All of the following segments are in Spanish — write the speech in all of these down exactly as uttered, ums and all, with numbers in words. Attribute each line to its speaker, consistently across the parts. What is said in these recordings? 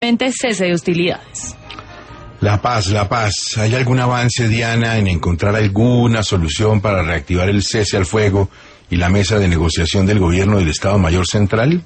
Speaker 1: cese de hostilidades.
Speaker 2: La paz, la paz. ¿Hay algún avance, Diana, en encontrar alguna solución para reactivar el cese al fuego y la mesa de negociación del gobierno del Estado Mayor Central?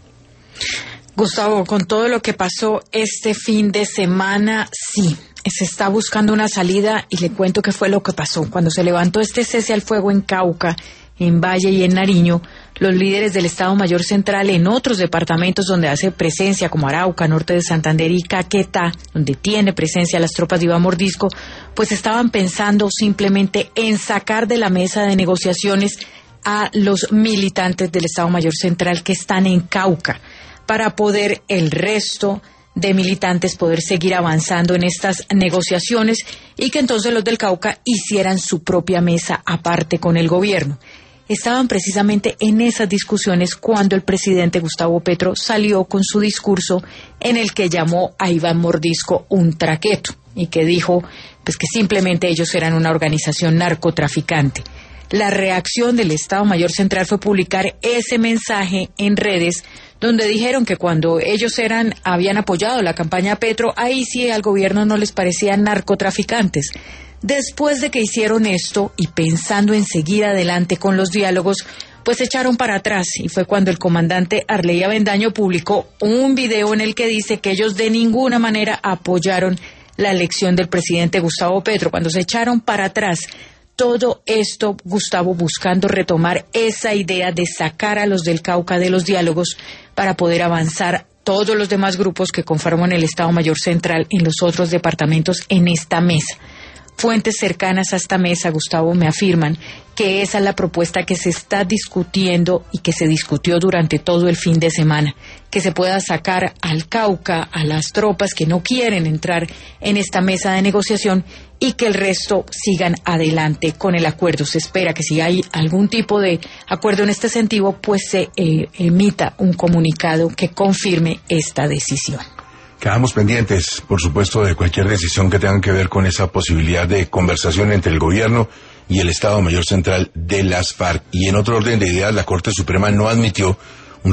Speaker 3: Gustavo, con todo lo que pasó este fin de semana, sí, se está buscando una salida y le cuento qué fue lo que pasó. Cuando se levantó este cese al fuego en Cauca, en Valle y en Nariño, los líderes del Estado Mayor Central en otros departamentos donde hace presencia, como Arauca, norte de Santander y Caquetá, donde tiene presencia las tropas de Iván Mordisco, pues estaban pensando simplemente en sacar de la mesa de negociaciones a los militantes del Estado Mayor Central que están en Cauca, para poder el resto de militantes poder seguir avanzando en estas negociaciones y que entonces los del Cauca hicieran su propia mesa aparte con el gobierno. Estaban precisamente en esas discusiones cuando el presidente Gustavo Petro salió con su discurso en el que llamó a Iván Mordisco un traqueto y que dijo pues que simplemente ellos eran una organización narcotraficante. La reacción del Estado Mayor Central fue publicar ese mensaje en redes donde dijeron que cuando ellos eran habían apoyado la campaña Petro, ahí sí al gobierno no les parecían narcotraficantes. Después de que hicieron esto y pensando en seguir adelante con los diálogos, pues se echaron para atrás y fue cuando el comandante Arley Avendaño publicó un video en el que dice que ellos de ninguna manera apoyaron la elección del presidente Gustavo Petro. Cuando se echaron para atrás, todo esto, Gustavo, buscando retomar esa idea de sacar a los del Cauca de los diálogos para poder avanzar todos los demás grupos que conforman el Estado Mayor Central en los otros departamentos en esta mesa. Fuentes cercanas a esta mesa, Gustavo, me afirman que esa es la propuesta que se está discutiendo y que se discutió durante todo el fin de semana, que se pueda sacar al Cauca, a las tropas que no quieren entrar en esta mesa de negociación y que el resto sigan adelante con el acuerdo. Se espera que si hay algún tipo de acuerdo en este sentido, pues se eh, emita un comunicado que confirme esta decisión.
Speaker 2: Quedamos pendientes, por supuesto, de cualquier decisión que tenga que ver con esa posibilidad de conversación entre el gobierno y el Estado Mayor Central de las FARC. Y en otro orden de ideas, la Corte Suprema no admitió